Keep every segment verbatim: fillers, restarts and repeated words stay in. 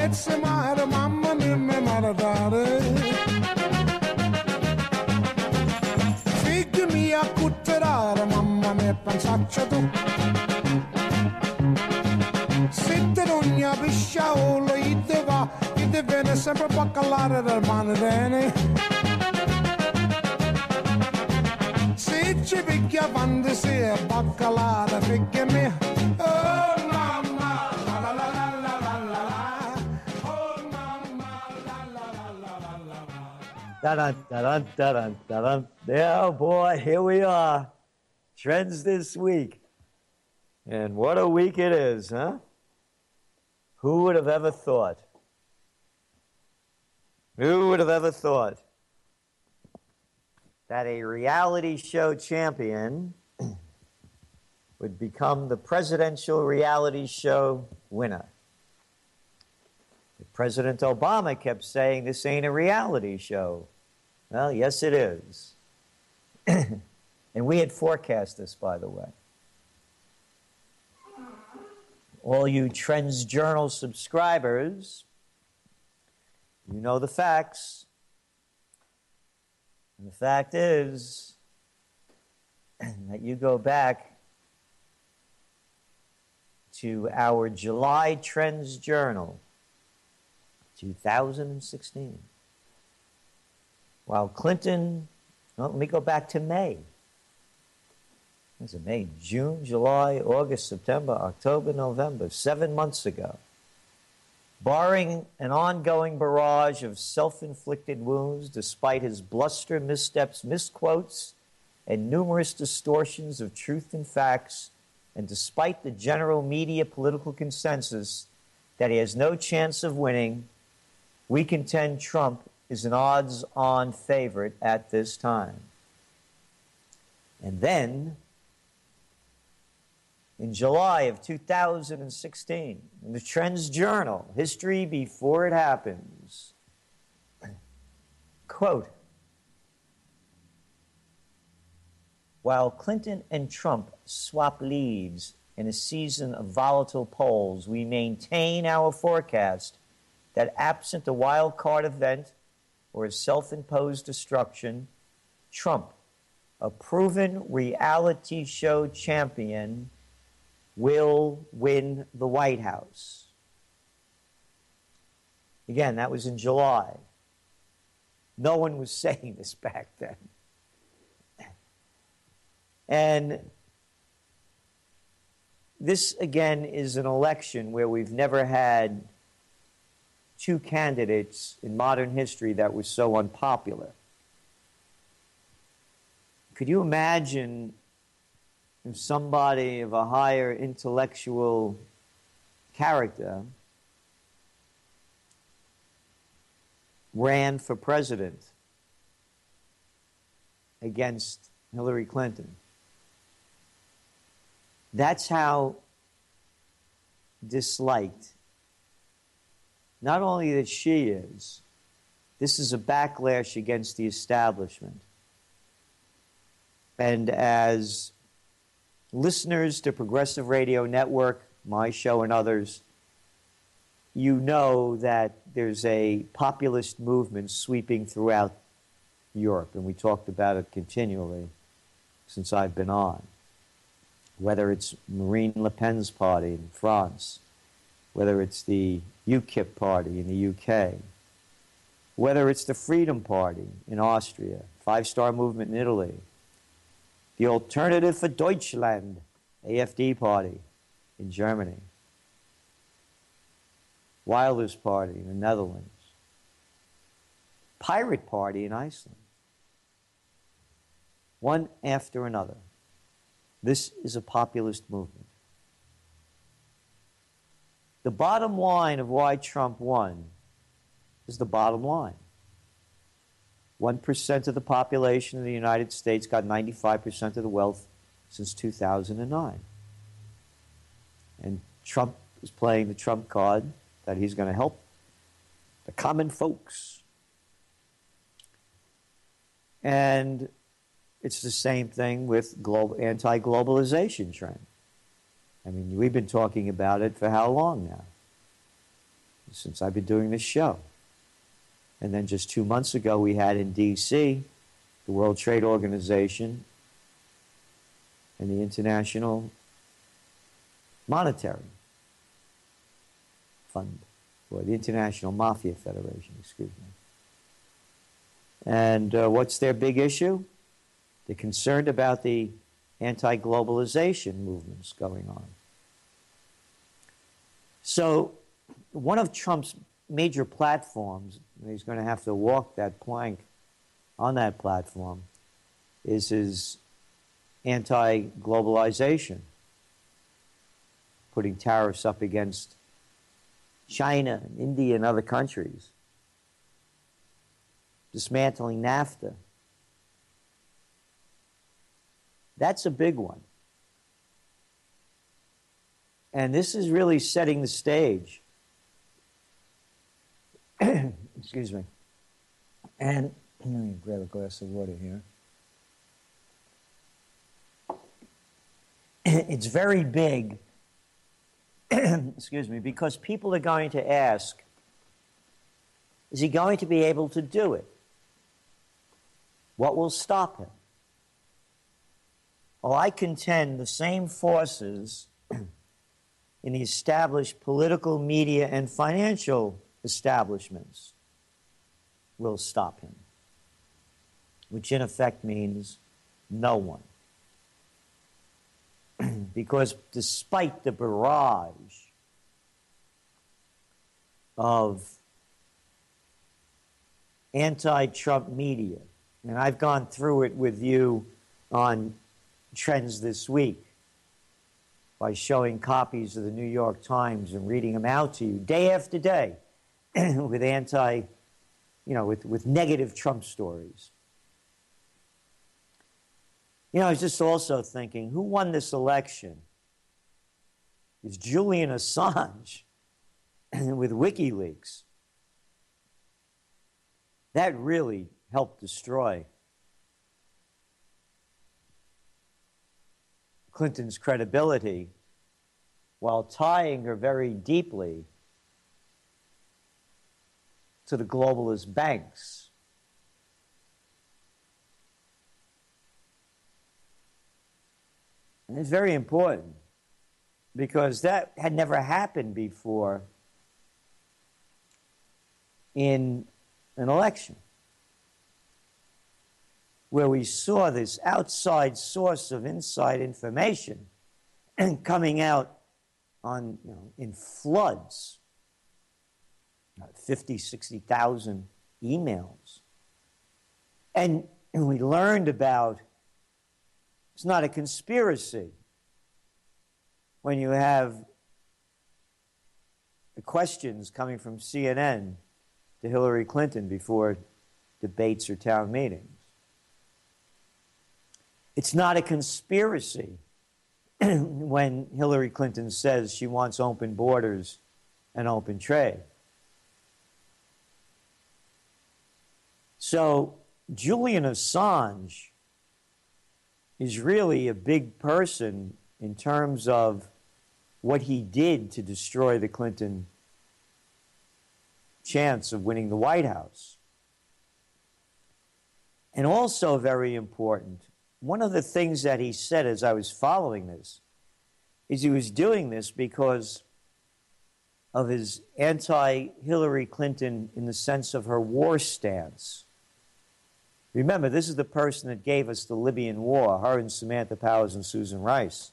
pezzi mare, mamma mia, mi maradare. Figli mia, cutterare, mamma mia, pensaccia tu. Se te non ne pisciaolo, io te va, io te viene sempre a baccalare del manetene. Se ci picchia fantasia, baccalare, figli mia. Oh mamma, la la la la la la la la. Oh mamma, la la la la la la la. Da-dun, da-dun, da-dun, da-dun. Yeah, oh boy, here we are. Trends this week. And what a week it is, huh? Who would have ever thought? Who would have ever thought that a reality show champion would become the presidential reality show winner? President Obama kept saying this ain't a reality show. Well, yes, it is. And we had forecast this, by the way. All you Trends Journal subscribers, you know the facts. And the fact is that you go back to our July Trends Journal, two thousand sixteen. While Clinton, well, let me go back to May. Is it May, June, July, August, September, October, November, seven months ago. Barring an ongoing barrage of self-inflicted wounds, despite his bluster, missteps, misquotes, and numerous distortions of truth and facts, and despite the general media political consensus that he has no chance of winning, we contend Trump is an odds-on favorite at this time. And then, in July of two thousand sixteen, in the Trends Journal, History Before It Happens, quote, while Clinton and Trump swap leads in a season of volatile polls, we maintain our forecast that absent a wild card event or a self-imposed destruction, Trump, a proven reality show champion, will win the White House. Again, that was in July. No one was saying this back then. And this, again, is an election where we've never had two candidates in modern history that were so unpopular. Could you imagine if somebody of a higher intellectual character ran for president against Hillary Clinton? That's how disliked not only that she is, this is a backlash against the establishment. And as listeners to Progressive Radio Network, my show and others, you know that there's a populist movement sweeping throughout Europe, and we talked about it continually since I've been on. Whether it's Marine Le Pen's party in France, whether it's the UKIP party in the U K, whether it's the Freedom Party in Austria, Five Star Movement in Italy, the Alternative for Deutschland, A F D party in Germany, Wilders Party in the Netherlands, Pirate Party in Iceland. One after another. This is a populist movement. The bottom line of why Trump won is the bottom line. one percent of the population of the United States got ninety-five percent of the wealth since two thousand nine. And Trump is playing the Trump card that he's going to help the common folks. And it's the same thing with global, anti-globalization trend. I mean, we've been talking about it for how long now? since I've been doing this show. And then just two months ago, we had in D C the World Trade Organization and the International Monetary Fund, or the International Mafia Federation, excuse me. And uh, what's their big issue? They're concerned about the anti-globalization movements going on. So one of Trump's major platforms, and he's going to have to walk that plank on that platform, is his anti-globalization, putting tariffs up against China and India and other countries, dismantling NAFTA. That's a big one. And this is really setting the stage. Excuse me. And let me grab a glass of water here. It's very big, excuse me, because people are going to ask, is he going to be able to do it? What will stop him? Well, I contend the same forces in the established political, media, and financial establishments will stop him, which in effect means no one. Because despite the barrage of anti-Trump media, and I've gone through it with you on Trends This Week by showing copies of the New York Times and reading them out to you day after day with anti, you know, with, with negative Trump stories. You know, I was just also thinking, who won this election? It's Julian Assange with WikiLeaks. That really helped destroy Clinton's credibility while tying her very deeply to the globalist banks. And it's very important because that had never happened before in an election where we saw this outside source of inside information coming out on, you know, in floods, fifty, sixty thousand emails. And, and we learned about it's not a conspiracy when you have the questions coming from C N N to Hillary Clinton before debates or town meetings. It's not a conspiracy when Hillary Clinton says she wants open borders and open trade. So Julian Assange is really a big person in terms of what he did to destroy the Clinton chance of winning the White House. And also very important, one of the things that he said as I was following this is he was doing this because of his anti-Hillary Clinton in the sense of her war stance. Remember, this is the person that gave us the Libyan War, her and Samantha Powers and Susan Rice.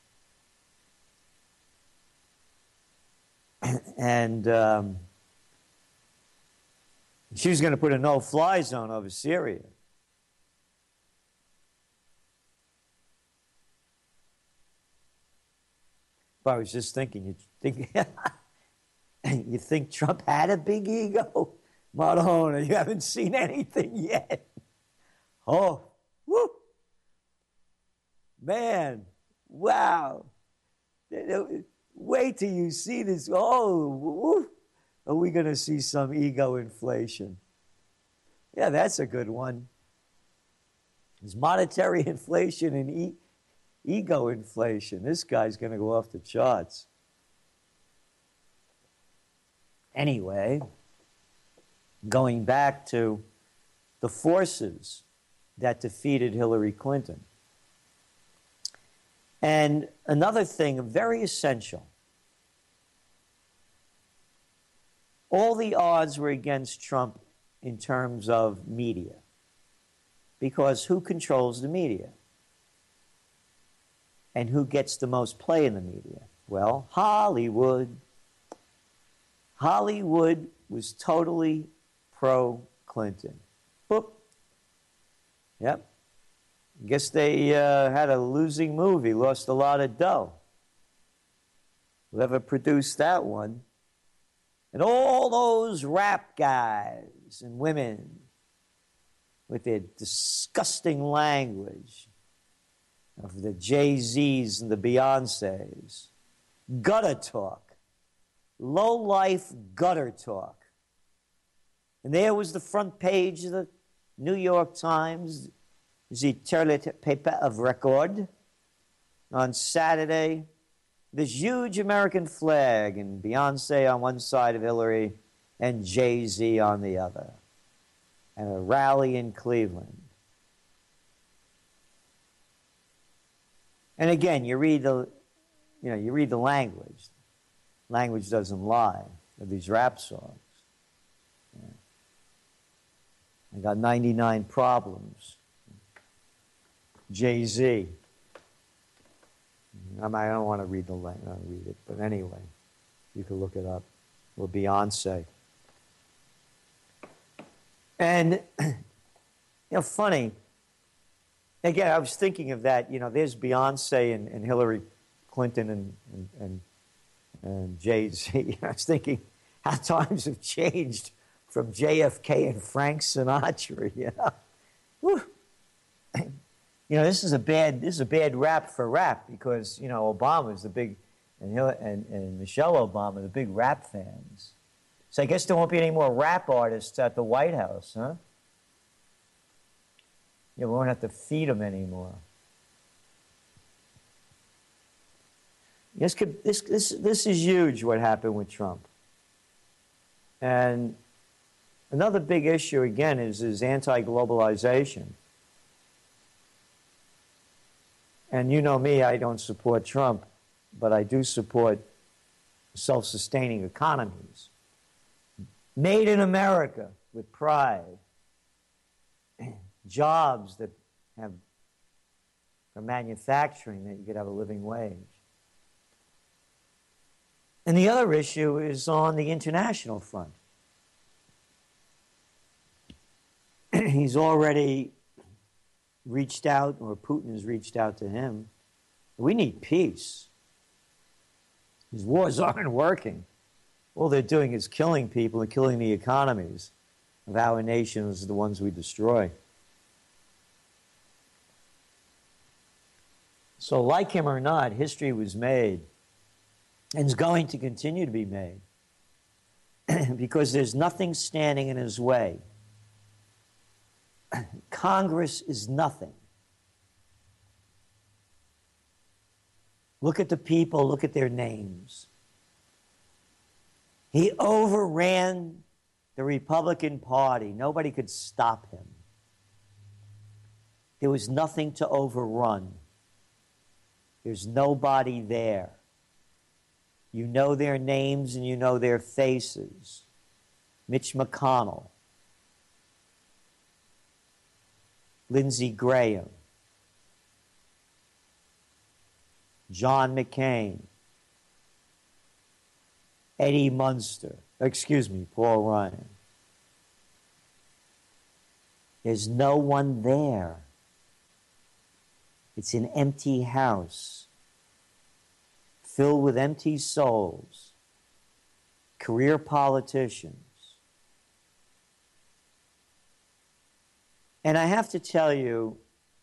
And um, she was going to put a no-fly zone over Syria. But I was just thinking, you think, you think Trump had a big ego? Madonna, you haven't seen anything yet. Oh, whoo. Man, wow. Wait till you see this. Oh, woo. Are we going to see some ego inflation? Yeah, that's a good one. There's monetary inflation and e ego inflation. This guy's going to go off the charts. Anyway, going back to the forces that defeated Hillary Clinton. And another thing, very essential, all the odds were against Trump in terms of media. Because who controls the media? And who gets the most play in the media? Well, Hollywood. Hollywood was totally pro-Clinton. Boop. Yep. Guess they uh, had a losing movie, lost a lot of dough. Whoever produced that one. And all those rap guys and women with their disgusting language of the Jay-Z's and the Beyoncés. Gutter talk. Low-life gutter talk. And there was the front page of the New York Times, the toilet paper of record, on Saturday. This huge American flag and Beyonce on one side of Hillary and Jay-Z on the other. And a rally in Cleveland. And again, you read the, you know, you read the language. Language doesn't lie of these rap songs. Yeah. I got ninety-nine problems. Jay-Z. I, mean, I don't want to read the language, I don't read it, but anyway, you can look it up. Or Beyonce. And, you know, funny, again, I was thinking of that, you know, there's Beyonce and, and Hillary Clinton and, and, and, and Jay-Z. I was thinking how times have changed from J F K and Frank Sinatra, you know. Whew. You know, this is a bad, this is a bad rap for rap because, you know, Obama's the big, and, and, and Michelle Obama, the big rap fans. So I guess there won't be any more rap artists at the White House, huh? Yeah, we won't have to feed them anymore. This, could, this, this, this is huge, what happened with Trump. And another big issue, again, is, is anti-globalization. And you know me, I don't support Trump, but I do support self-sustaining economies. Made in America with pride. Jobs that have for manufacturing that you could have a living wage. And the other issue is on the international front. He's already reached out, or Putin has reached out to him. We need peace. These wars aren't working. All they're doing is killing people and killing the economies of our nations, the ones we destroy. So like him or not, history was made and is going to continue to be made because there's nothing standing in his way. Congress is nothing. Look at the people, look at their names. He overran the Republican Party. Nobody could stop him. There was nothing to overrun. There's nobody there. You know their names and you know their faces. Mitch McConnell. Lindsey Graham. John McCain. Eddie Munster. Excuse me, Paul Ryan. There's no one there. It's an empty house filled with empty souls, career politicians. And I have to tell you,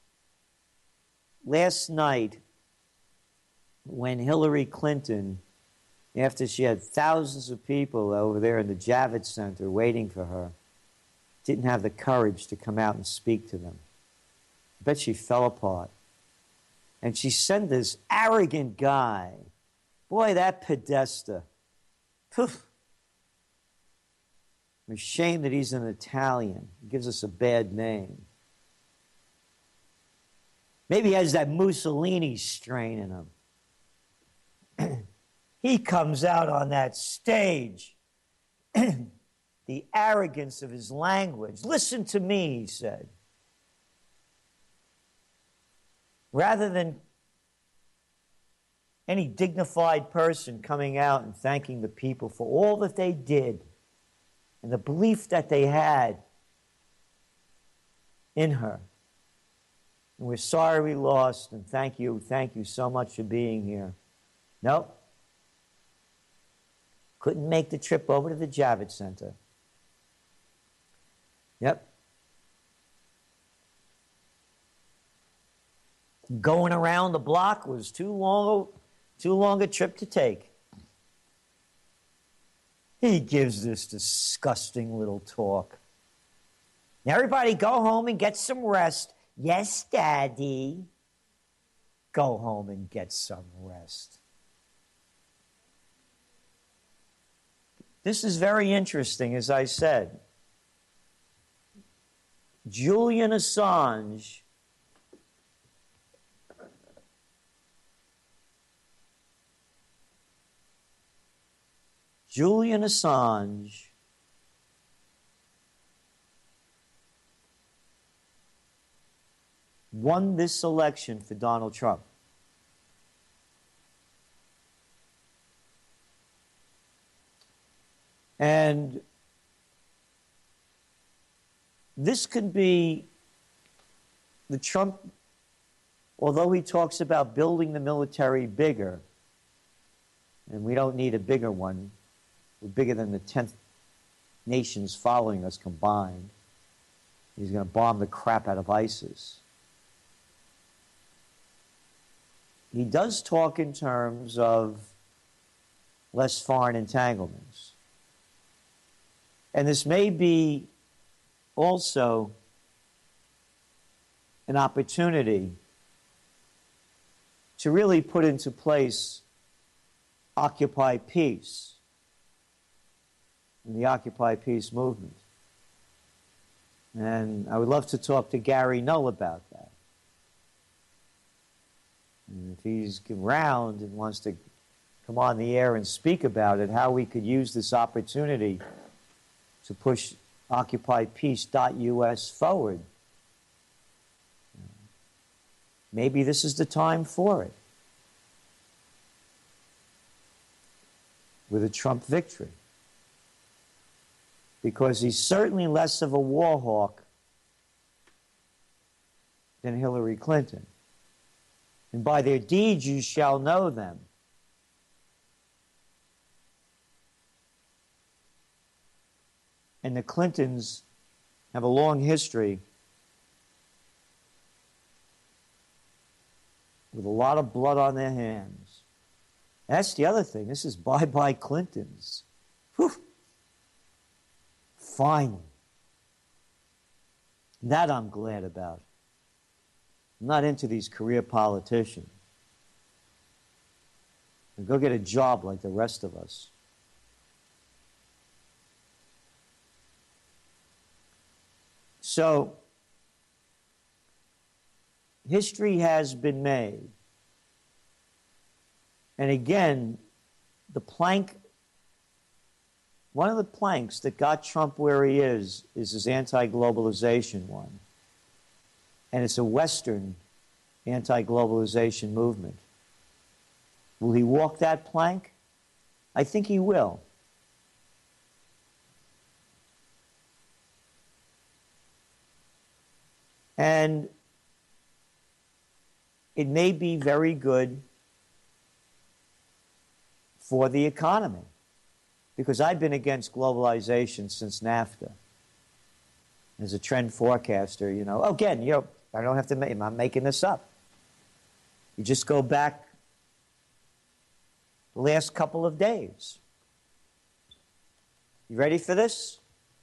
last night, when Hillary Clinton, after she had thousands of people over there in the Javits Center waiting for her, didn't have the courage to come out and speak to them. I bet she fell apart. And she sent this arrogant guy, boy, that Podesta, poof, I'm ashamed that he's an Italian. He gives us a bad name. Maybe he has that Mussolini strain in him. He comes out on that stage. The arrogance of his language. Listen to me, he said. Rather than any dignified person coming out and thanking the people for all that they did and the belief that they had in her. And we're sorry we lost, and thank you, thank you so much for being here. Nope. Couldn't make the trip over to the Javits Center. Yep. Going around the block was too long, too long a trip to take. He gives this disgusting little talk. Now everybody go home and get some rest. Yes, Daddy. Go home and get some rest. This is very interesting, as I said. Julian Assange Julian Assange won this election for Donald Trump. And this could be the Trump, although he talks about building the military bigger, and we don't need a bigger one, we're bigger than the tenth nations following us combined. He's going to bomb the crap out of ISIS. He does talk in terms of less foreign entanglements. And this may be also an opportunity to really put into place Occupy Peace and the Occupy Peace movement. And I would love to talk to Gary Null about that. And if he's around and wants to come on the air and speak about it, how we could use this opportunity to push Occupy Peace dot U S forward. Maybe this is the time for it. With a Trump victory. Because he's certainly less of a war hawk than Hillary Clinton. And by their deeds you shall know them. And the Clintons have a long history with a lot of blood on their hands. And that's the other thing. This is bye-bye Clintons. Whew. Finally. That I'm glad about. I'm not into these career politicians. And go get a job like the rest of us. So, history has been made. And again, the plank, one of the planks that got Trump where he is, is his anti-globalization one. And it's a Western anti-globalization movement. Will he walk that plank? I think he will. And it may be very good for the economy, because I've been against globalization since NAFTA. As a trend forecaster, you know, again, you know, I don't have to make, I'm making this up. You just go back the last couple of days. You ready for this?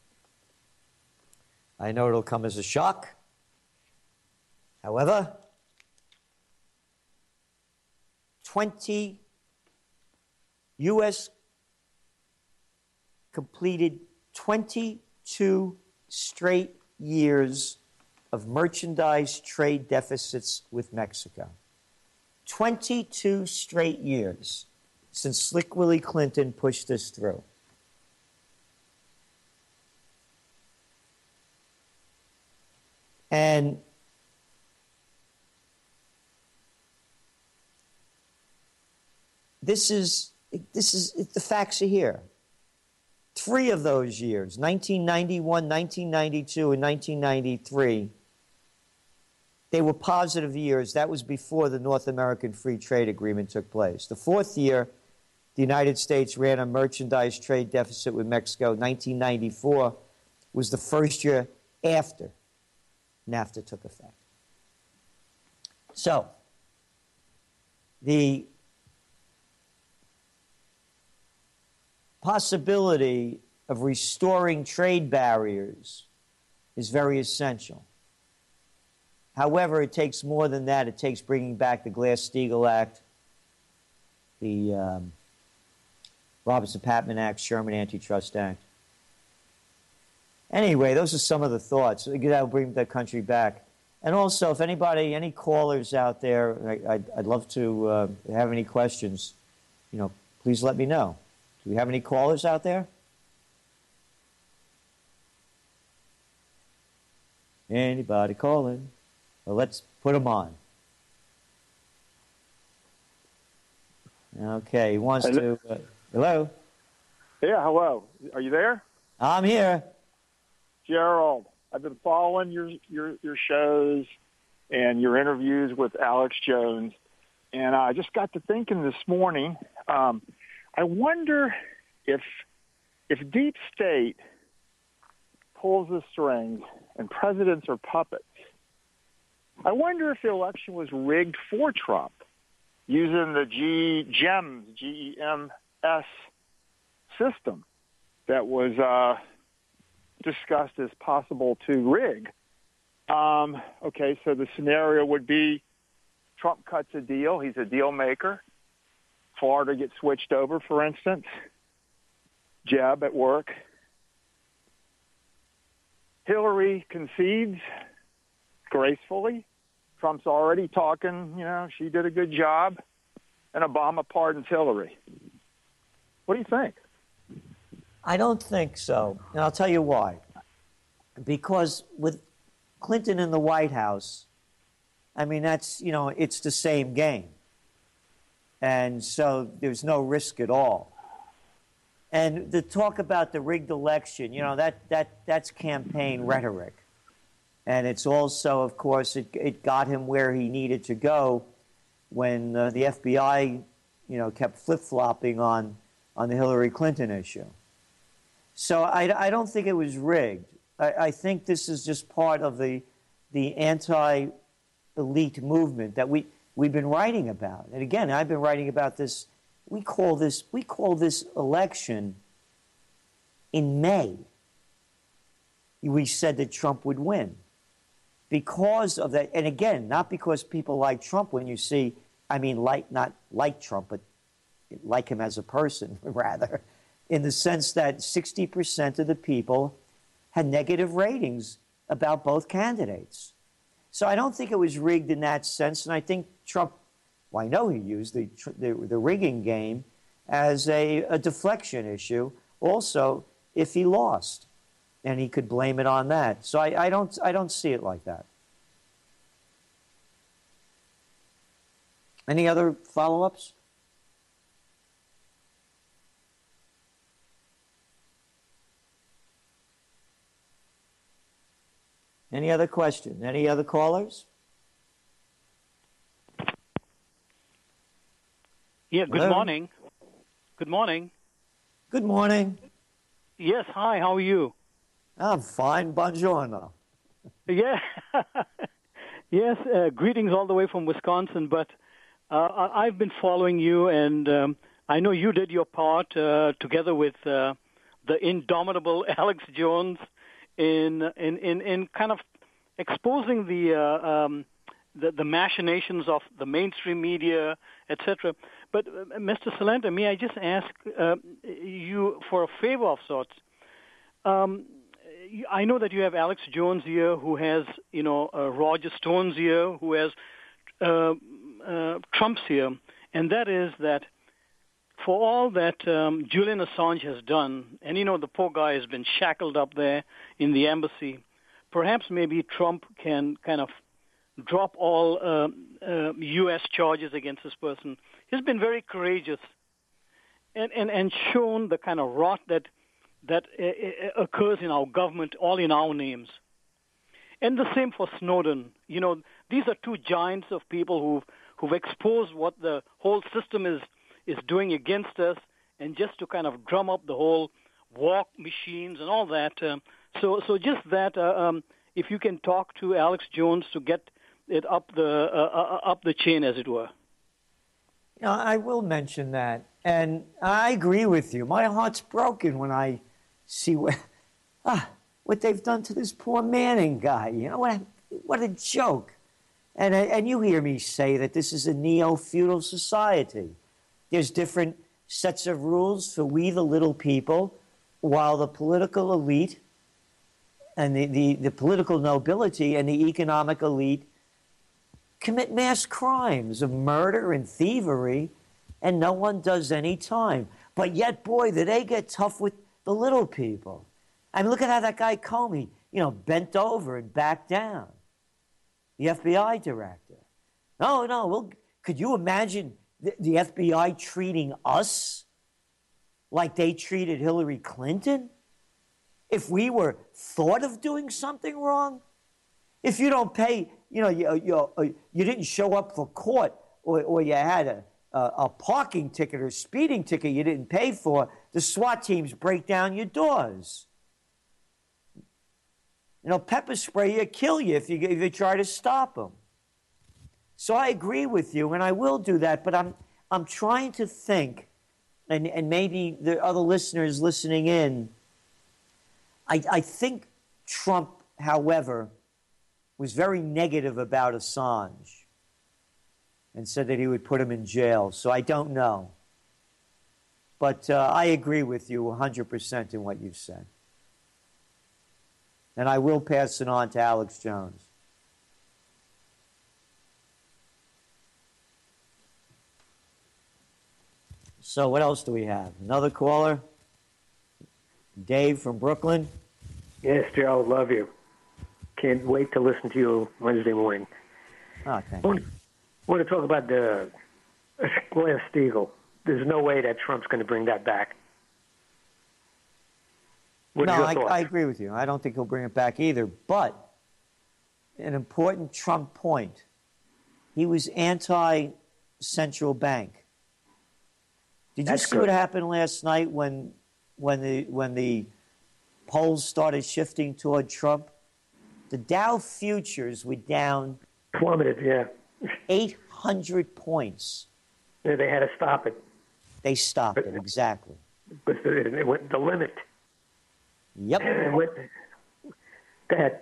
I know it'll come as a shock. However, twenty U S completed twenty-two straight years of merchandise trade deficits with Mexico. twenty-two straight years since Slick Willie Clinton pushed this through. And this is, this is, the facts are here. Three of those years, nineteen ninety-one, nineteen ninety-two, and nineteen ninety-three, they were positive years. That was before the North American Free Trade Agreement took place. The fourth year, the United States ran a merchandise trade deficit with Mexico. nineteen ninety-four was the first year after NAFTA took effect. So, the possibility of restoring trade barriers is very essential. However, it takes more than that. It takes bringing back the Glass-Steagall Act, the um, Robinson-Patman Act, Sherman Antitrust Act. Anyway, those are some of the thoughts. That will bring the country back. And also, if anybody, any callers out there, I, I'd, I'd love to uh, have any questions, you know, please let me know. Do we have any callers out there? Anybody calling? Well, let's put them on. Okay, he wants hello? to... Uh, hello? Yeah, hello. Are you there? I'm here. Gerald, I've been following your, your, your shows and your interviews with Alex Jones, and I just got to thinking this morning, um, I wonder if if deep state pulls the strings and presidents are puppets, I wonder if the election was rigged for Trump using the G GEMS, G E M S system that was uh, discussed as possible to rig. Um, okay, so the scenario would be Trump cuts a deal. He's a deal maker. Florida gets switched over, for instance. Jeb at work. Hillary concedes gracefully. Trump's already talking, you know, she did a good job. And Obama pardons Hillary. What do you think? I don't think so. And I'll tell you why. Because with Clinton in the White House, I mean, that's, you know, it's the same game. And so there's no risk at all. And the talk about the rigged election, you know, that, that that's campaign rhetoric. And it's also, of course, it, it got him where he needed to go when uh, the F B I, you know, kept flip-flopping on, on the Hillary Clinton issue. So I, I don't think it was rigged. I, I think this is just part of the, the anti-elite movement that we, we've been writing about. And again, I've been writing about this. We call this, we call this election in May. We said that Trump would win. Because of that, and again, not because people like Trump when you see, I mean, like, not like Trump, but like him as a person, rather, in the sense that sixty percent of the people had negative ratings about both candidates. So I don't think it was rigged in that sense, and I think Trump, well, I know he used the, the, the rigging game as a, a deflection issue, also, if he lost. And he could blame it on that. So I, I don't I don't see it like that. Any other follow-ups? Any other question? Any other callers? Yeah, good Hello? morning. Good morning. Good morning. Yes, hi, how are you? I'm fine. Buongiorno. Yeah. Yes, uh, greetings all the way from Wisconsin, but uh, I- I've been following you, and um, I know you did your part uh, together with uh, the indomitable Alex Jones in in, in, in kind of exposing the, uh, um, the the machinations of the mainstream media, et cetera. But, uh, Mister Celente, may I just ask uh, you for a favor of sorts? um, I know that you have Alex Jones here, who has, you know, uh, Roger Stone's here, who has uh, uh, Trump's here, and that is that for all that um, Julian Assange has done, and, you know, the poor guy has been shackled up there in the embassy, perhaps maybe Trump can kind of drop all uh, uh, U S charges against this person. He's been very courageous and, and, and shown the kind of rot that that uh, occurs in our government, all in our names. And the same for Snowden. You know, these are two giants of people who've, who've exposed what the whole system is, is doing against us, and just to kind of drum up the whole walk machines and all that. Um, so, so just that, uh, um, if you can talk to Alex Jones to get it up the uh, uh, up the chain, as it were. You know, I will mention that, and I agree with you. My heart's broken when I see what ah, what they've done to this poor Manning guy. You know what? A, what a joke! And and you hear me say that this is a neo-feudal society. There's different sets of rules for we, the little people, while the political elite and the, the, the political nobility and the economic elite commit mass crimes of murder and thievery, and no one does any time. But yet, boy, do they get tough with the little people. I mean, look at how that guy Comey, you know, bent over and backed down. The F B I director. No, no, well, could you imagine the, the F B I treating us like they treated Hillary Clinton? If we were thought of doing something wrong? If you don't pay, you know, you, you, you didn't show up for court, or, or you had a, a, a parking ticket or speeding ticket you didn't pay for, the SWAT teams break down your doors. You know, pepper spray you, kill you if you, if you try to stop them. So I agree with you, and I will do that, but I'm, I'm trying to think, and, and maybe the other listeners listening in, I, I think Trump, however, was very negative about Assange and said that he would put him in jail. So I don't know. But uh, I agree with you one hundred percent in what you've said. And I will pass it on to Alex Jones. So what else do we have? Another caller? Dave from Brooklyn? Yes, Gerald, love you. Can't wait to listen to you Wednesday morning. Oh, thank I want, you. I want to talk about the Glass-Steagall. There's no way that Trump's going to bring that back. What no, are your I, thoughts? I agree with you. I don't think he'll bring it back either. But an important Trump point, he was anti-central bank. Did That's you see good. what happened last night when, when the when the polls started shifting toward Trump? The Dow futures were down Plummeted, yeah. eight hundred points. Yeah, they had to stop it. They stopped it, exactly. But it went the limit. Yep. It went, go ahead.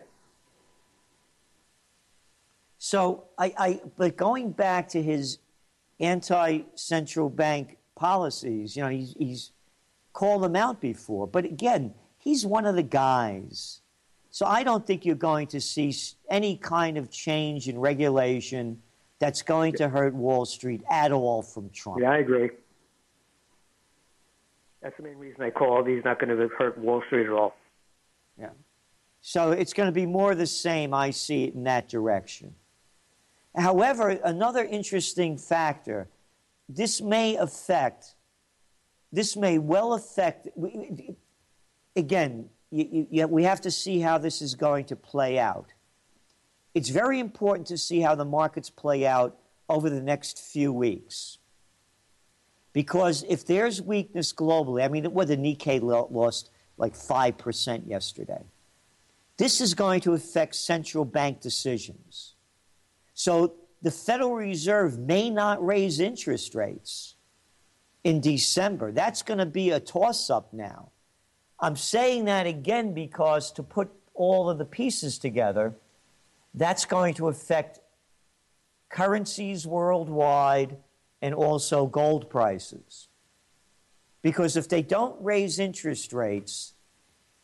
So, I, I, but going back to his anti-central bank policies, you know, he's, he's called them out before. But again, he's one of the guys. So I don't think you're going to see any kind of change in regulation that's going to hurt Wall Street at all from Trump. Yeah, I agree. That's the main reason I called. He's not going to hurt Wall Street at all. Yeah. So it's going to be more of the same. I see it in that direction. However, another interesting factor, this may affect, this may well affect, again, you, you, we have to see how this is going to play out. It's very important to see how the markets play out over the next few weeks. Because if there's weakness globally, I mean, well, the Nikkei lost like five percent yesterday. This is going to affect central bank decisions. So the Federal Reserve may not raise interest rates in December. That's going to be a toss-up now. I'm saying that again because to put all of the pieces together, that's going to affect currencies worldwide and also gold prices. Because if they don't raise interest rates,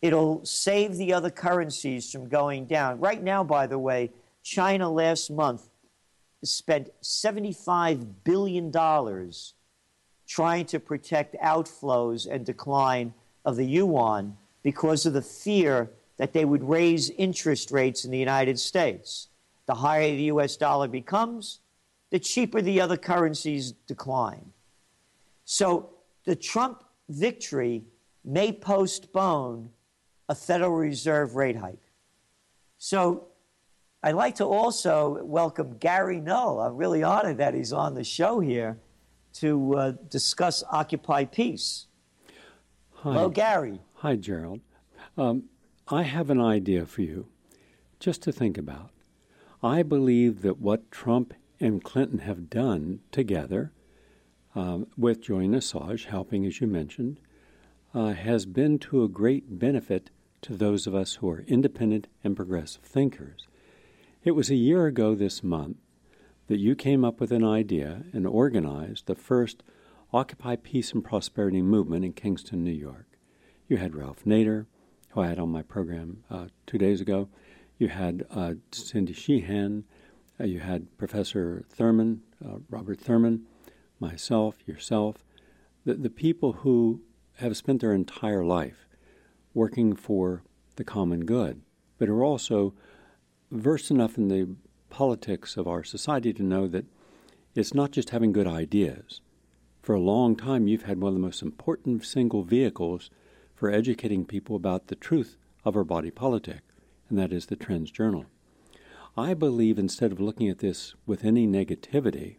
It'll save the other currencies from going down. Right now, by the way, China last month spent seventy-five billion dollars trying to protect outflows and decline of the yuan because of the fear that they would raise interest rates in the United States. The higher the U S dollar becomes, the cheaper the other currencies decline. So the Trump victory may postpone a Federal Reserve rate hike. So I'd like to also welcome Gary Null. I'm really honored that he's on the show here to uh, discuss Occupy Peace. Hi. Hello, Gary. Hi, Gerald. Um, I have an idea for you just to think about. I believe that what Trump and Clinton have done together, um, with Julian Assange helping, as you mentioned, uh, has been to a great benefit to those of us who are independent and progressive thinkers. It was a year ago this month that you came up with an idea and organized the first Occupy Peace and Prosperity movement in Kingston, New York. You had Ralph Nader, who I had on my program uh, two days ago. You had uh, Cindy Sheehan. Uh, you had Professor Thurman, uh, Robert Thurman, myself, yourself, the, the people who have spent their entire life working for the common good, but are also versed enough in the politics of our society to know that it's not just having good ideas. For a long time, you've had one of the most important single vehicles for educating people about the truth of our body politic, and that is the Trends Journal. I believe instead of looking at this with any negativity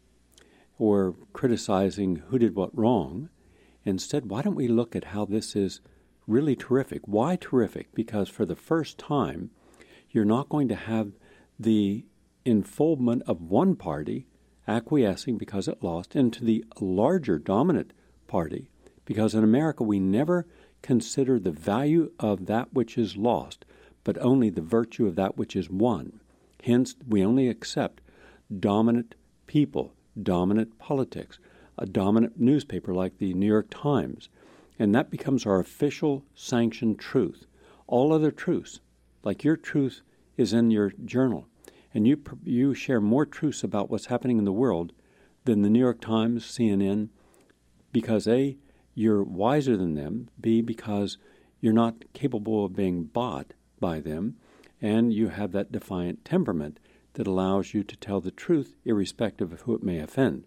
or criticizing who did what wrong, instead, why don't we look at how this is really terrific? Why terrific? Because for the first time, you're not going to have the enfoldment of one party acquiescing because it lost into the larger dominant party. Because in America, we never consider the value of that which is lost, but only the virtue of that which is won. Hence, we only accept dominant people, dominant politics, a dominant newspaper like the New York Times, and that becomes our official sanctioned truth. All other truths, like your truth, is in your journal, and you you share more truths about what's happening in the world than the New York Times, C N N, because A, you're wiser than them, B, because you're not capable of being bought by them, and you have that defiant temperament that allows you to tell the truth irrespective of who it may offend.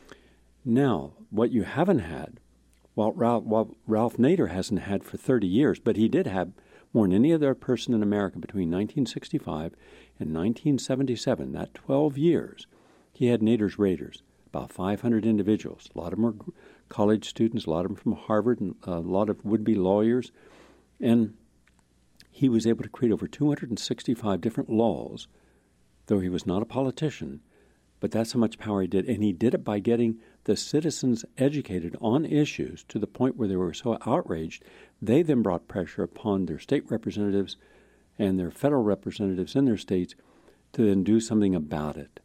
Now, what you haven't had, well, Ralph, well, Ralph Nader hasn't had for thirty years, but he did have more than any other person in America between nineteen sixty-five and nineteen seventy-seven, that twelve years, he had Nader's Raiders, about five hundred individuals. A lot of them were college students, a lot of them from Harvard, and a lot of would-be lawyers. And he was able to create over two hundred sixty-five different laws, though he was not a politician. But that's how much power he did. And he did it by getting the citizens educated on issues to the point where they were so outraged, they then brought pressure upon their state representatives and their federal representatives in their states to then do something about it.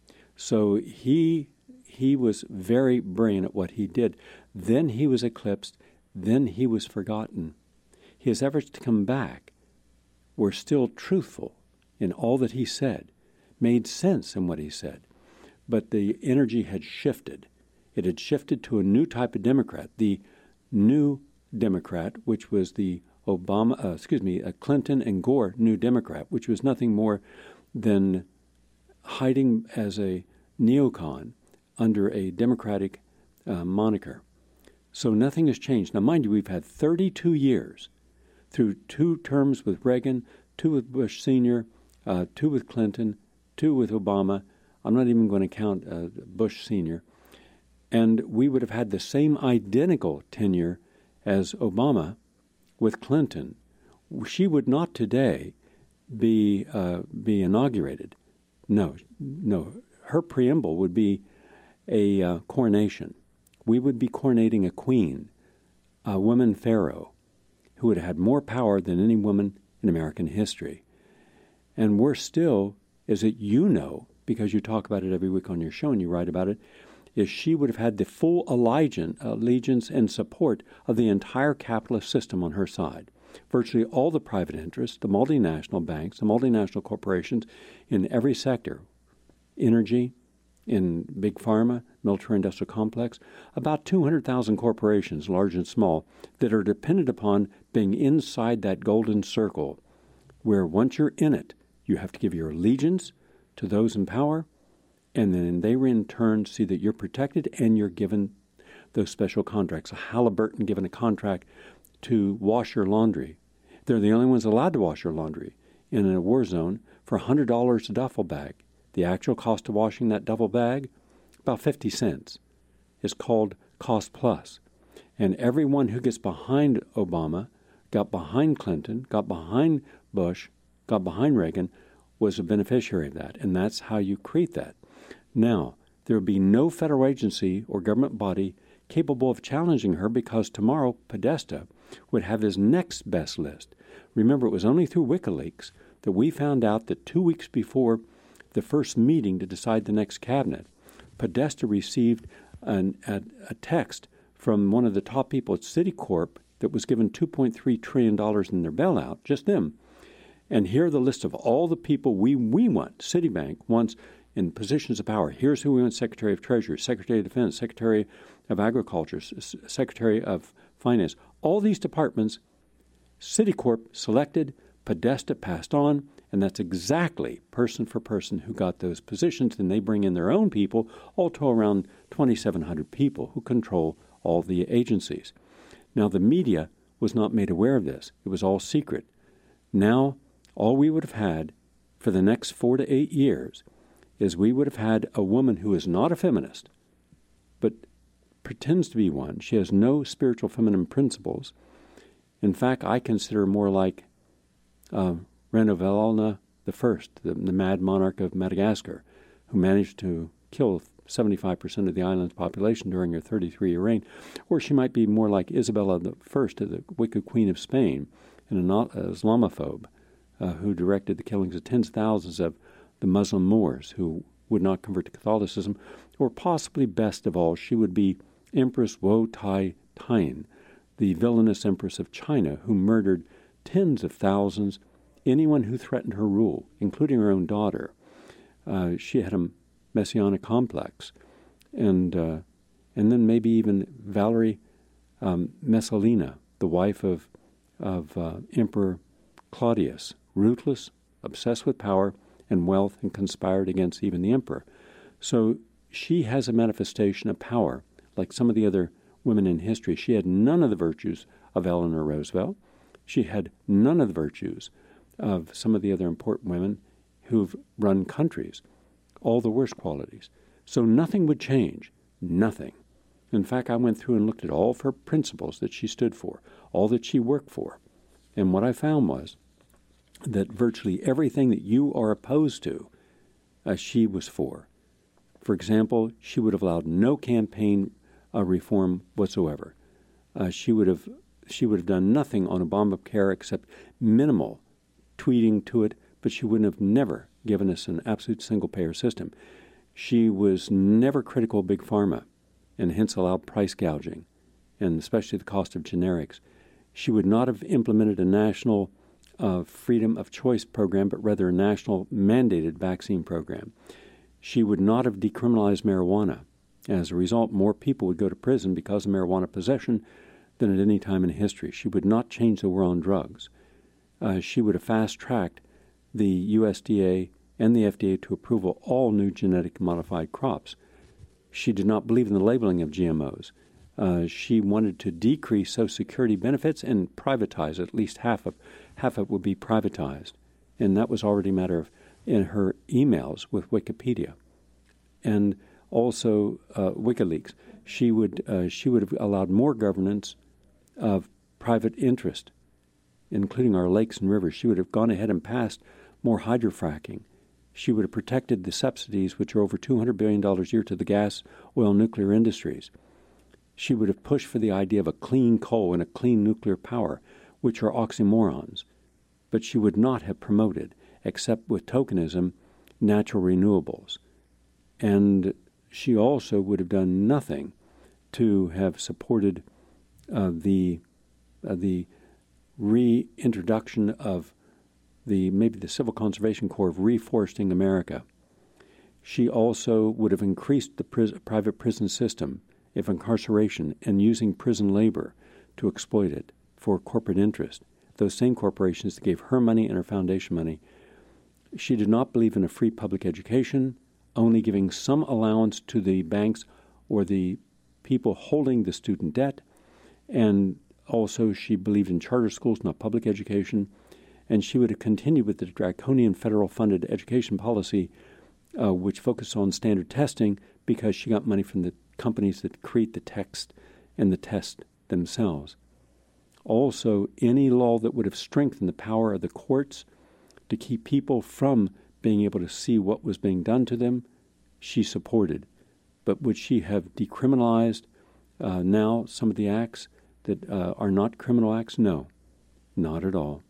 So he he was very brilliant at what he did. Then he was eclipsed. Then he was forgotten. His efforts to come back were still truthful in all that he said, made sense in what he said. But the energy had shifted. It had shifted to a new type of Democrat, the new Democrat, which was the Obama, uh, excuse me, a Clinton and Gore new Democrat, which was nothing more than hiding as a neocon under a Democratic uh, moniker. So nothing has changed. Now, mind you, we've had thirty-two years through two terms with Reagan, two with Bush Senior, uh, two with Clinton, two with Obama. I'm not even going to count uh, Bush Senior And we would have had the same identical tenure as Obama with Clinton. She would not today be uh, be inaugurated. No, no. Her preamble would be a uh, coronation. We would be coronating a queen, a woman pharaoh, who would have had more power than any woman in American history. And we're still, as it you know, because you talk about it every week on your show and you write about it, is she would have had the full allegiance, allegiance and support of the entire capitalist system on her side. virtually all the private interests, the multinational banks, the multinational corporations in every sector, energy, in big pharma, military-industrial complex, about two hundred thousand corporations, large and small, that are dependent upon being inside that golden circle, where once you're in it, you have to give your allegiance to those in power, and then they in turn see that you're protected and you're given those special contracts. A Halliburton given a contract to wash your laundry. They're the only ones allowed to wash your laundry in a war zone for one hundred dollars a duffel bag. The actual cost of washing that duffel bag, about fifty cents. It's called cost plus. And everyone who gets behind Obama, got behind Clinton, got behind Bush, got behind Reagan, was a beneficiary of that. And that's how you create that. Now, there would be no federal agency or government body capable of challenging her, because tomorrow Podesta would have his next best list. Remember, it was only through WikiLeaks that we found out that two weeks before the first meeting to decide the next cabinet, Podesta received an, a, a text from one of the top people at Citicorp that was given two point three trillion dollars in their bailout, just them. And here are the list of all the people we, we want. Citibank wants in positions of power. Here's who we want: Secretary of Treasury, Secretary of Defense, Secretary of Agriculture, Secretary of Finance. All these departments, Citicorp selected, Podesta passed on, and that's exactly person for person who got those positions. And they bring in their own people, all to around twenty-seven hundred people who control all the agencies. Now, the media was not made aware of this. It was all secret. Now, all we would have had for the next four to eight years is we would have had a woman who is not a feminist, but pretends to be one. She has no spiritual feminine principles. In fact, I consider her more like uh, Renovelna the First, the, the mad monarch of Madagascar, who managed to kill seventy-five percent of the island's population during her thirty-three-year reign. Or she might be more like Isabella the First, the wicked queen of Spain, and an Islamophobe uh, who directed the killings of tens of thousands of the Muslim Moors who would not convert to Catholicism. Or possibly best of all, she would be Empress Wo Tai Tien, the villainous empress of China, who murdered tens of thousands, anyone who threatened her rule, including her own daughter. Uh, she had a messianic complex. And uh, and then maybe even Valerie um, Messalina, the wife of, of uh, Emperor Claudius, ruthless, obsessed with power and wealth, and conspired against even the emperor. So she has a manifestation of power, like some of the other women in history. She had none of the virtues of Eleanor Roosevelt. She had none of the virtues of some of the other important women who've run countries, all the worst qualities. So nothing would change, nothing. In fact, I went through and looked at all of her principles that she stood for, all that she worked for. And what I found was that virtually everything that you are opposed to, uh, she was for. For example, she would have allowed no campaign uh, reform whatsoever. Uh, she would have she would have done nothing on Obamacare except minimal tweeting to it, but she wouldn't have never given us an absolute single-payer system. She was never critical of Big Pharma, and hence allowed price gouging, and especially the cost of generics. She would not have implemented a national uh, freedom of choice program, but rather a national mandated vaccine program. She would not have decriminalized marijuana. As a result, more people would go to prison because of marijuana possession than at any time in history. She would not change the war on drugs. Uh, she would have fast-tracked the U S D A and the F D A to approval all new genetic modified crops. She did not believe in the labeling of G M Os. Uh, she wanted to decrease Social Security benefits and privatize at least half of half of it would be privatized, and that was already a matter of in her emails with Wikipedia, and also uh, WikiLeaks. She would uh, she would have allowed more governance of private interest, including our lakes and rivers. She would have gone ahead and passed more hydrofracking. She would have protected the subsidies, which are over two hundred billion dollars a year to the gas, oil, nuclear industries. She would have pushed for the idea of a clean coal and a clean nuclear power, which are oxymorons. But she would not have promoted, except with tokenism, natural renewables. And she also would have done nothing to have supported uh, the uh, the reintroduction of the maybe the Civil Conservation Corps of reforesting America. She also would have increased the pris- private prison system of incarceration and using prison labor to exploit it for corporate interest. Those same corporations that gave her money and her foundation money. She did not believe in a free public education, only giving some allowance to the banks or the people holding the student debt. And also she believed in charter schools, not public education. And she would have continued with the draconian federal-funded education policy, uh, which focused on standard testing, because she got money from the companies that create the text and the test themselves. Also, any law that would have strengthened the power of the courts to keep people from being able to see what was being done to them, she supported. But would she have decriminalized uh, now some of the acts that uh, are not criminal acts? No, not at all.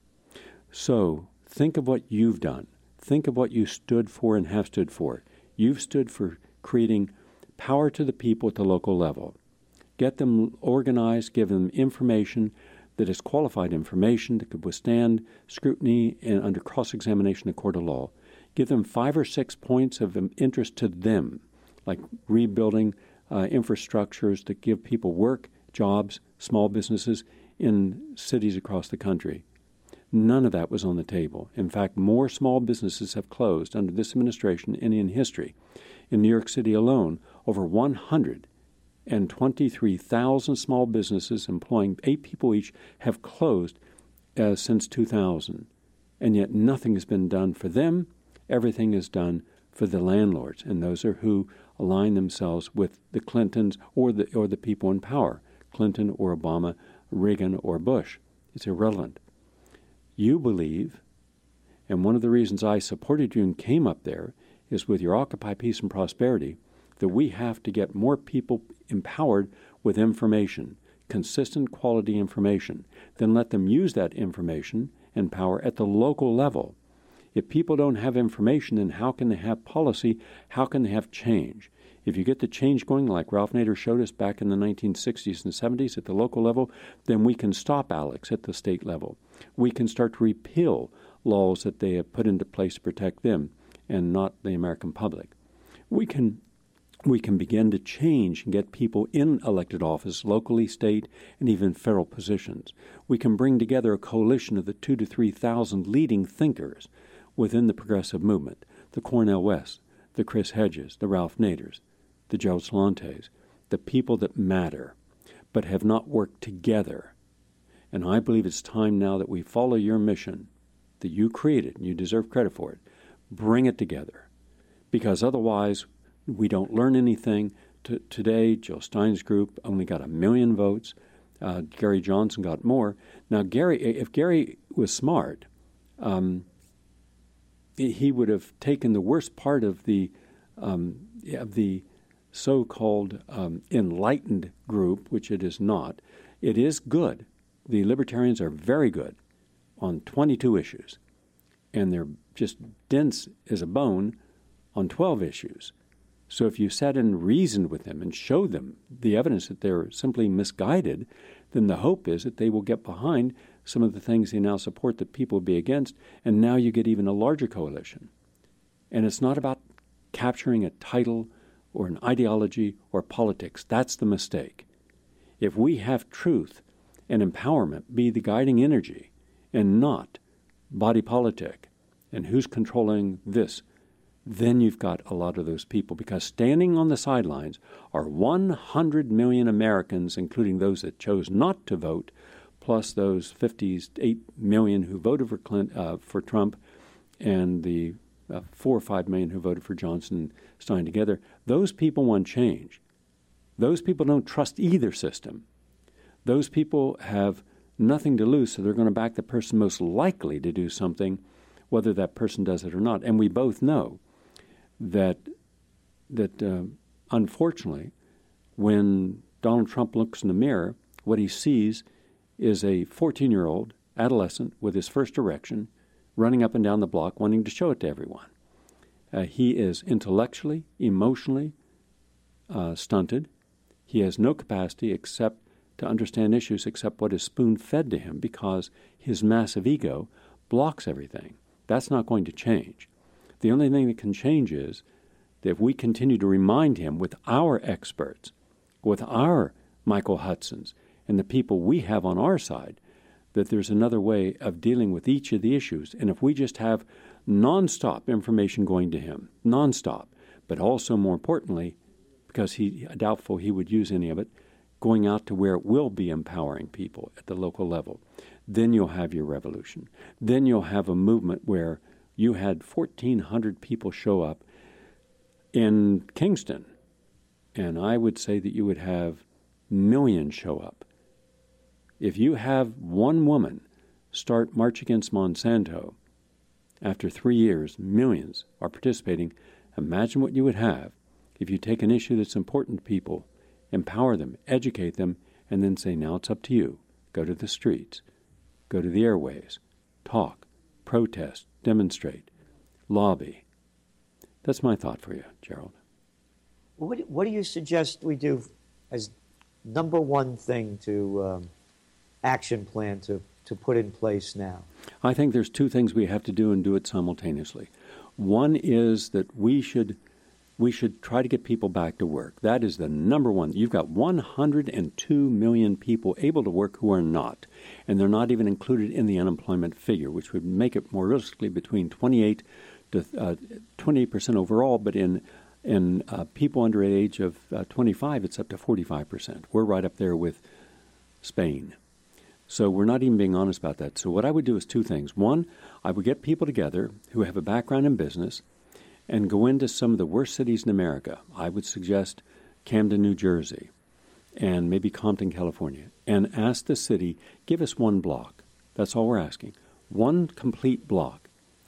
So think of what you've done. Think of what you stood for and have stood for. You've stood for creating power to the people at the local level. Get them organized, give them information that is qualified information that could withstand scrutiny and under cross-examination in a court of law. Give them five or six points of interest to them, like rebuilding uh, infrastructures that give people work, jobs, small businesses in cities across the country. None of that was on the table. In fact, more small businesses have closed under this administration than in history. In New York City alone, over one hundred twenty-three thousand small businesses employing eight people each have closed uh, since two thousand. And yet nothing has been done for them. Everything is done for the landlords, and those are who align themselves with the Clintons or the or the people in power, Clinton or Obama, Reagan or Bush. It's irrelevant. You believe, and one of the reasons I supported you and came up there is with your Occupy Peace and Prosperity, that we have to get more people empowered with information, consistent quality information, then let them use that information and power at the local level. If people don't have information, then how can they have policy? How can they have change? If you get the change going like Ralph Nader showed us back in the nineteen sixties and seventies at the local level, then we can stop Alex at the state level. We can start to repeal laws that they have put into place to protect them and not the American public. We can we can begin to change and get people in elected office, locally, state, and even federal positions. We can bring together a coalition of the two to three thousand leading thinkers within the progressive movement, the Cornel West, the Chris Hedges, the Ralph Naders, the Gerald Celantes, the people that matter, but have not worked together. And I believe it's time now that we follow your mission that you created, and you deserve credit for it. Bring it together, because otherwise we don't learn anything. T- today, Jill Stein's group only got a million votes. Uh, Gary Johnson got more. Now, Gary, if Gary was smart, um, he would have taken the worst part of the um, of the so-called um, enlightened group, which it is not. It is good. The libertarians are very good on twenty-two issues, and they're just dense as a bone on twelve issues. So if you sat and reasoned with them and showed them the evidence that they're simply misguided, then the hope is that they will get behind some of the things they now support that people will be against, and now you get even a larger coalition. And it's not about capturing a title or an ideology or politics. That's the mistake. If we have truth and empowerment be the guiding energy and not body politic and who's controlling this, then you've got a lot of those people, because standing on the sidelines are one hundred million Americans, including those that chose not to vote, plus those fifty-eight million who voted for Clint, uh, for Trump, and the uh, four or five million who voted for Johnson and Stein together. Those people want change. Those people don't trust either system. Those people have nothing to lose, so they're going to back the person most likely to do something, whether that person does it or not. And we both know that that uh, unfortunately, when Donald Trump looks in the mirror, what he sees is a fourteen-year-old adolescent with his first erection running up and down the block wanting to show it to everyone. Uh, he is intellectually, emotionally uh, stunted. He has no capacity except to understand issues except what is spoon-fed to him because his massive ego blocks everything. That's not going to change. The only thing that can change is that if we continue to remind him with our experts, with our Michael Hudsons, and the people we have on our side, that there's another way of dealing with each of the issues. And if we just have nonstop information going to him, nonstop, but also more importantly, because he doubtful he would use any of it, going out to where it will be empowering people at the local level, then you'll have your revolution. Then you'll have a movement where you had fourteen hundred people show up in Kingston, and I would say that you would have millions show up. If you have one woman start March Against Monsanto, after three years, millions are participating. Imagine what you would have if you take an issue that's important to people, empower them, educate them, and then say, now it's up to you. Go to the streets, go to the airways, talk, protest, demonstrate, lobby. That's my thought for you, Gerald. What, what do you suggest we do as number one thing to um, action plan to, to put in place now? I think there's two things we have to do and do it simultaneously. One is that we should we should try to get people back to work. That is the number one. You've got one hundred two million people able to work who are not, and they're not even included in the unemployment figure, which would make it more realistically between twenty-eight to uh, twenty-eight percent overall, but in in uh, people under the age of uh, twenty-five, it's up to forty-five percent. We're right up there with Spain. So we're not even being honest about that. So what I would do is two things. One, I would get people together who have a background in business and go into some of the worst cities in America. I would suggest Camden, New Jersey, and maybe Compton, California, and ask the city, give us one block. That's all we're asking. One complete block.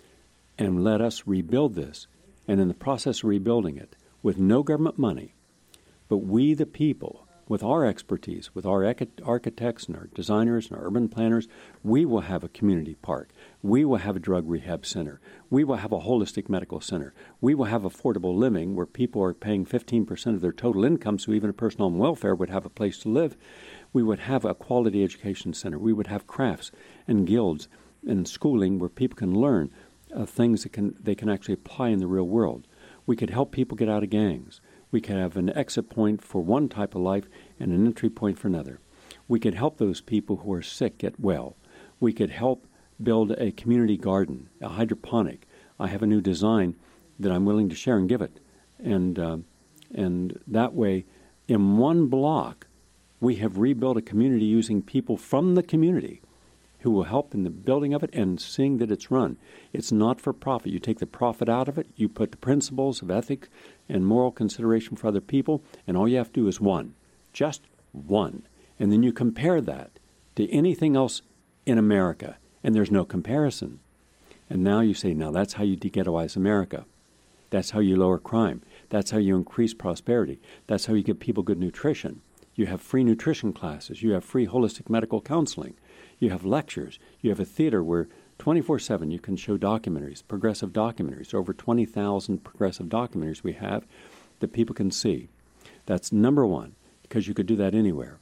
And let us rebuild this. And in the process of rebuilding it, with no government money, but we the people, with our expertise, with our architects and our designers and our urban planners, we will have a community park. We will have a drug rehab center. We will have a holistic medical center. We will have affordable living where people are paying fifteen percent of their total income, so even a person on welfare would have a place to live. We would have a quality education center. We would have crafts and guilds and schooling where people can learn uh, things that can they can actually apply in the real world. We could help people get out of gangs. We could have an exit point for one type of life and an entry point for another. We could help those people who are sick get well. We could help build a community garden, a hydroponic. I have a new design that I'm willing to share and give it. And, uh, and that way, in one block, we have rebuilt a community using people from the community who will help in the building of it and seeing that it's run. It's not for profit. You take the profit out of it, you put the principles of ethics and moral consideration for other people, and all you have to do is one. Just one. And then you compare that to anything else in America, and there's no comparison. And now you say, now that's how you de-ghettoize America. That's how you lower crime. That's how you increase prosperity. That's how you give people good nutrition. You have free nutrition classes. You have free holistic medical counseling. You have lectures. You have a theater where twenty-four seven you can show documentaries, progressive documentaries. Over twenty thousand progressive documentaries we have that people can see. That's number one, because you could do that anywhere.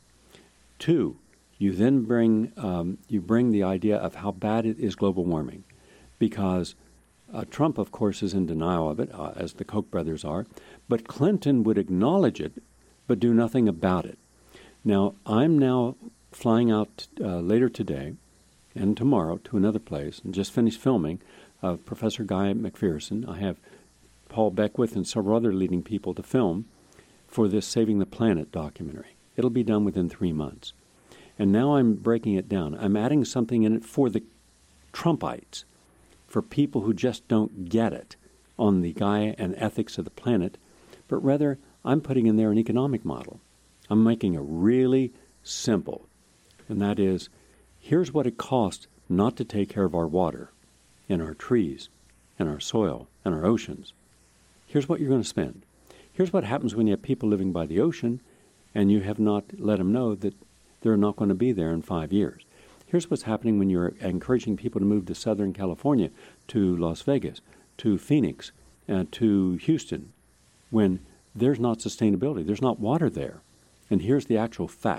Two, you then bring um, you bring the idea of how bad it is global warming, because uh, Trump, of course, is in denial of it, uh, as the Koch brothers are, but Clinton would acknowledge it, but do nothing about it. Now, I'm now flying out uh, later today and tomorrow to another place and just finished filming uh, Professor Guy McPherson. I have Paul Beckwith and several other leading people to film for this Saving the Planet documentary. It'll be done within three months. And now I'm breaking it down. I'm adding something in it for the Trumpites, for people who just don't get it on the Gaia and ethics of the planet, but rather I'm putting in there an economic model. I'm making it really simple, and that is, here's what it costs not to take care of our water and our trees and our soil and our oceans. Here's what you're going to spend. Here's what happens when you have people living by the ocean and you have not let them know that they're not going to be there in five years. Here's what's happening when you're encouraging people to move to Southern California, to Las Vegas, to Phoenix, uh, to Houston, when there's not sustainability. There's not water there. And here's the actual facts.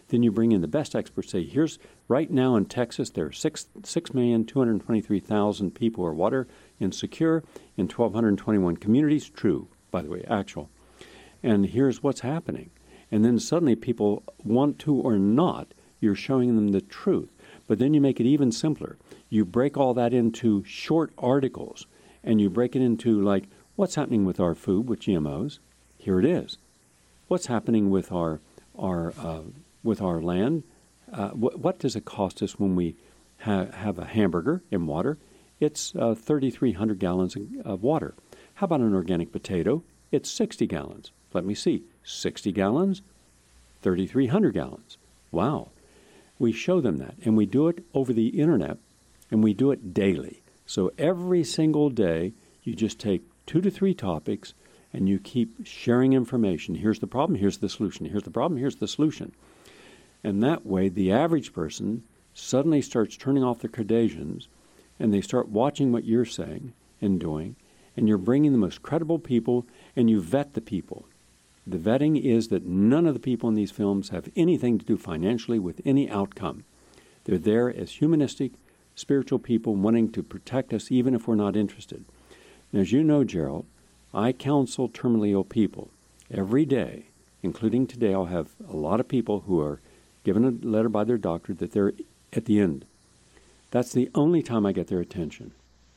Then you bring in the best experts. Say, here's right now in Texas, there are six six million two hundred twenty-three thousand people who are water insecure in twelve twenty-one communities. True, by the way, actual. And here's what's happening. And then suddenly people want to or not, you're showing them the truth. But then you make it even simpler. You break all that into short articles, and you break it into, like, what's happening with our food, with G M Os? Here it is. What's happening with our our uh, with our land? Uh, wh- what does it cost us when we ha- have a hamburger in water? It's uh, thirty-three hundred gallons of water. How about an organic potato? It's sixty gallons. Let me see. sixty gallons, thirty-three hundred gallons. Wow. We show them that, and we do it over the internet, and we do it daily. So every single day, you just take two to three topics, and you keep sharing information. Here's the problem, here's the solution. Here's the problem, here's the solution. And that way, the average person suddenly starts turning off their Kardashians, and they start watching what you're saying and doing, and you're bringing the most credible people, and you vet the people. The vetting is that none of the people in these films have anything to do financially with any outcome. They're there as humanistic, spiritual people wanting to protect us even if we're not interested. And as you know, Gerald, I counsel terminally ill people every day, including today. I'll have a lot of people who are given a letter by their doctor that they're at the end. That's the only time I get their attention.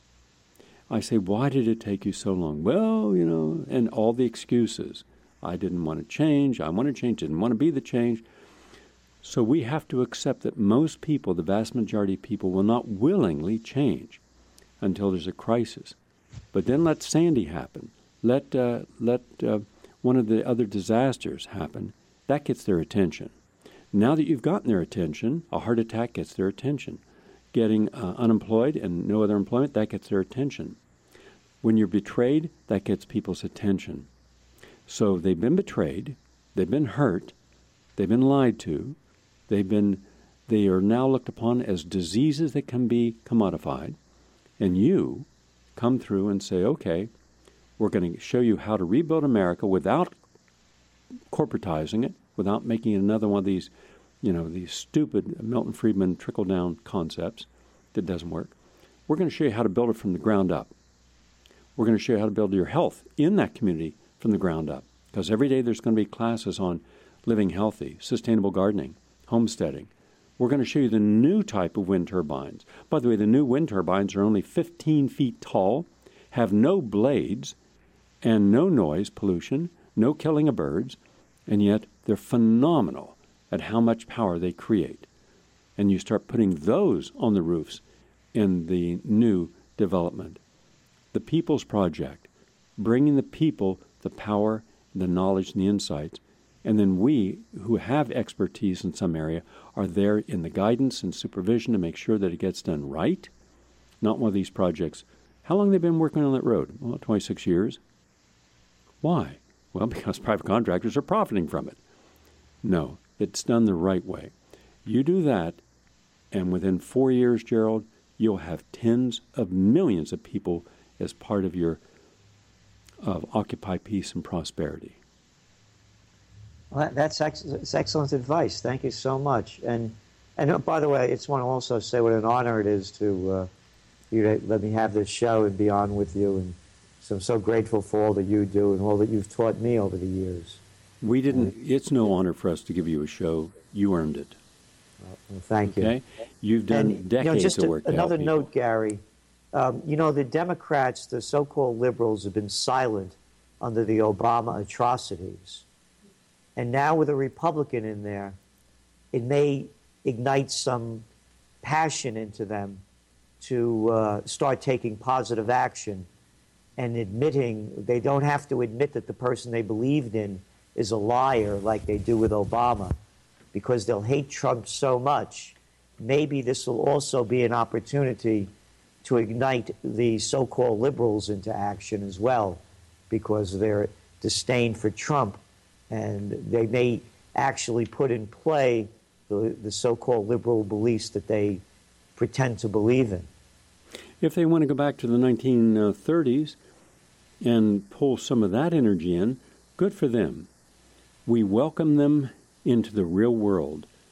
I say, why did it take you so long? Well, you know, and all the excuses. I didn't want to change. I want to change. Didn't want to be the change. So we have to accept that most people, the vast majority of people, will not willingly change until there's a crisis. But then let Sandy happen. Let uh, let uh, one of the other disasters happen. That gets their attention. Now that you've gotten their attention, a heart attack gets their attention. Getting uh, unemployed and no other employment, that gets their attention. When you're betrayed, that gets people's attention. So they've been betrayed, they've been hurt, they've been lied to, they've been, they are now looked upon as diseases that can be commodified, and you come through and say, okay, we're going to show you how to rebuild America without corporatizing it, without making it another one of these, you know, these stupid Milton Friedman trickle-down concepts that doesn't work. We're going to show you how to build it from the ground up. We're going to show you how to build your health in that community from the ground up. Because every day there's going to be classes on living healthy, sustainable gardening, homesteading. We're going to show you the new type of wind turbines. By the way, the new wind turbines are only fifteen feet tall, have no blades, and no noise pollution, no killing of birds, and yet they're phenomenal at how much power they create. And you start putting those on the roofs in the new development. The People's Project, bringing the people the power, the knowledge, and the insights. And then we, who have expertise in some area, are there in the guidance and supervision to make sure that it gets done right. Not one of these projects. How long have they been working on that road? Well, twenty-six years. Why? Well, because private contractors are profiting from it. No, it's done the right way. You do that, and within four years, Gerald, you'll have tens of millions of people as part of your of Occupy Peace and Prosperity. Well, that's, ex- that's excellent advice. Thank you so much. And and uh, by the way, I just want to also say what an honor it is to uh, you to let me have this show and be on with you. And so I'm so grateful for all that you do and all that you've taught me over the years. We didn't. It's no honor for us to give you a show. You earned it. Well, thank you. Okay, you've done and, decades you know, just of a, work. Another to help note, Gary. Um, you know, the Democrats, the so-called liberals, have been silent under the Obama atrocities. And now with a Republican in there, it may ignite some passion into them to uh, start taking positive action and admitting, they don't have to admit that the person they believed in is a liar like they do with Obama, because they'll hate Trump so much. Maybe this will also be an opportunity to ignite the so-called liberals into action as well, because of their disdain for Trump, and they may actually put in play the, the so-called liberal beliefs that they pretend to believe in. If they want to go back to the nineteen thirties and pull some of that energy in, good for them. We welcome them into the real world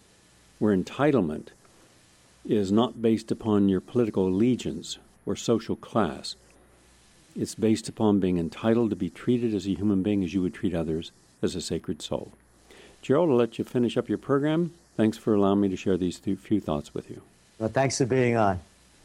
where entitlement is not based upon your political allegiance or social class. It's based upon being entitled to be treated as a human being as you would treat others as a sacred soul. Gerald, I'll let you finish up your program. Thanks for allowing me to share these few thoughts with you. Well, thanks for being on.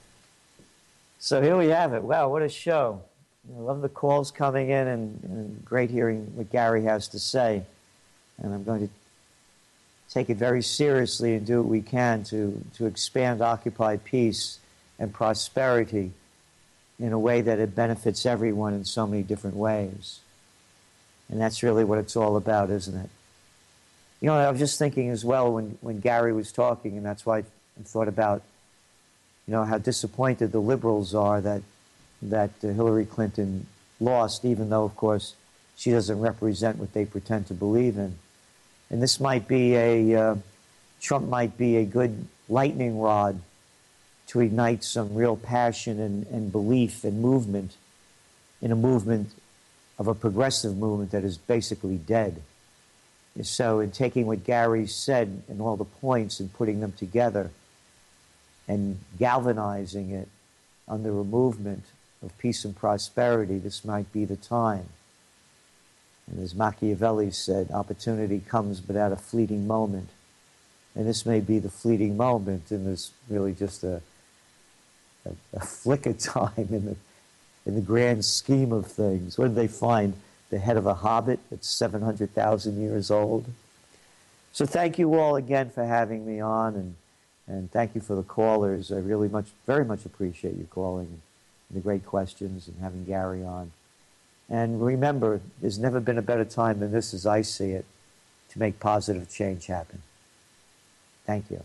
So here we have it. Wow, what a show. I love the calls coming in, and, and great hearing what Gary has to say. And I'm going to take it very seriously and do what we can to, to expand Occupy peace and prosperity in a way that it benefits everyone in so many different ways. And that's really what it's all about, isn't it? You know, I was just thinking as well when, when Gary was talking, and that's why I thought about, you know, how disappointed the liberals are that, that uh, Hillary Clinton lost, even though, of course, she doesn't represent what they pretend to believe in. And this might be a, uh, Trump might be a good lightning rod to ignite some real passion and, and belief and movement in a movement of a progressive movement that is basically dead. So in taking what Gary said and all the points and putting them together and galvanizing it under a movement of peace and prosperity, this might be the time. And as Machiavelli said, opportunity comes but at a fleeting moment. And this may be the fleeting moment, and there's really just a, a, a flick of time in the, in the grand scheme of things. What did they find? The head of a hobbit that's seven hundred thousand years old. So thank you all again for having me on, and, and thank you for the callers. I really much, very much appreciate you calling and the great questions and having Gary on. And remember, there's never been a better time than this, as I see it, to make positive change happen. Thank you.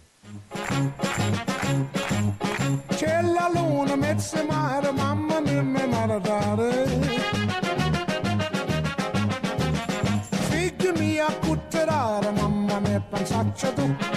C'è la luna, mezza mare, mamma mia, mi maradare. Figli mia, cutterare, mamma mia, pensaccia tu.